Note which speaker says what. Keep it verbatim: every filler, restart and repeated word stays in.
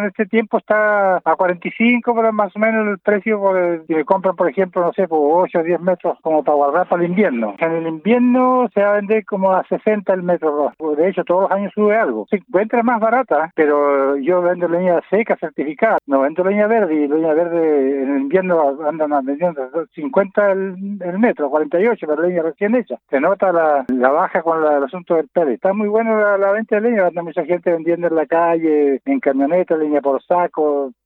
Speaker 1: en este tiempo está a cuarenta y cinco, pero más o menos el precio por el, si me compran, por ejemplo, no sé, por ocho o diez metros como para guardar para el invierno. En el invierno se va a vender como a sesenta el metro. De hecho, todos los años sube algo. Se encuentra más barata, pero yo vendo leña seca certificada. No vendo leña verde, y leña verde en el invierno andan vendiendo cincuenta el, el metro, cuarenta y ocho, pero leña recién hecha. Se nota la, la baja con la, el asunto del pellet. Está muy bueno la, la venta de leña, anda mucha gente vendiendo en la calle, en camioneta, leña por saco.